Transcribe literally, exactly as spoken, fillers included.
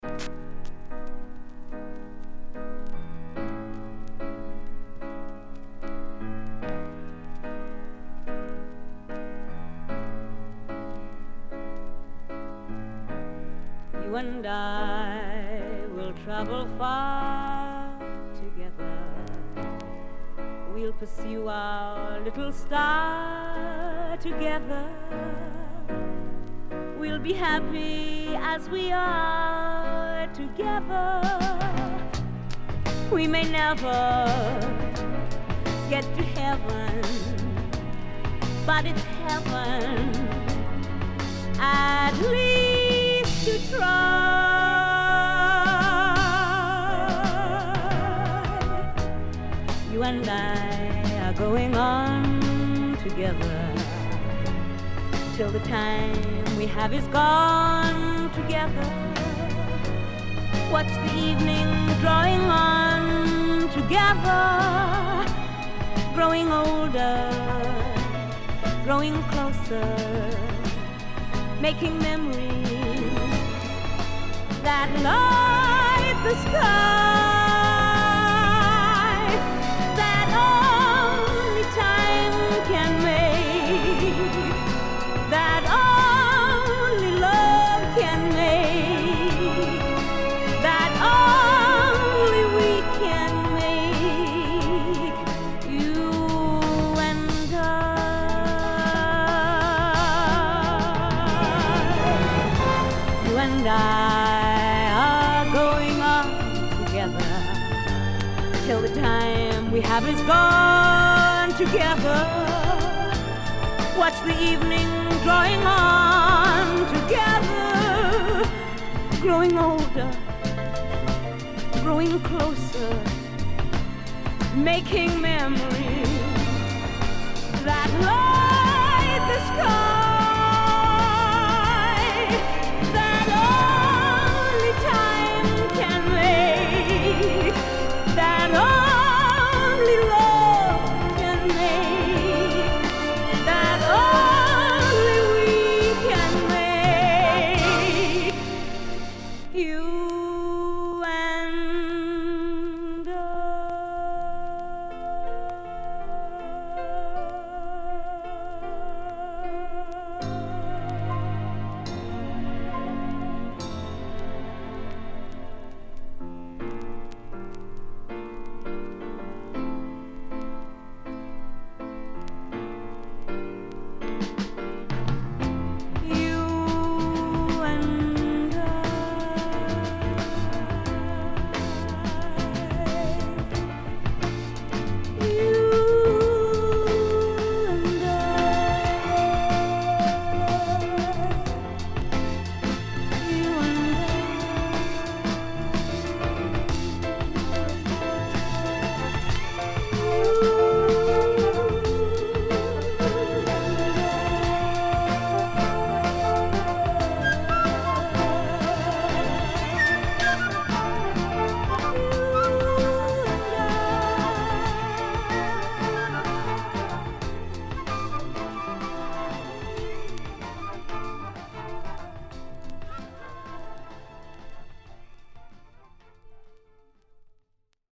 You and I will travel far together. We'll pursue our little star together. We'll be happy as we are together. We may never get to heaven, but it's heaven at least to try. You and I are going on together till the time we have is gone together. Watch the evening drawing on together, growing older, growing closer, making memories that light the sky, that only time can make, that only love can make, that only we can make, you and I. You and I are going on together till the time we have is gone together. Watch the evening drawing on together, growing older, growing closer, making memories that light the sky, that only time can make, that only love can make, that only we can make, you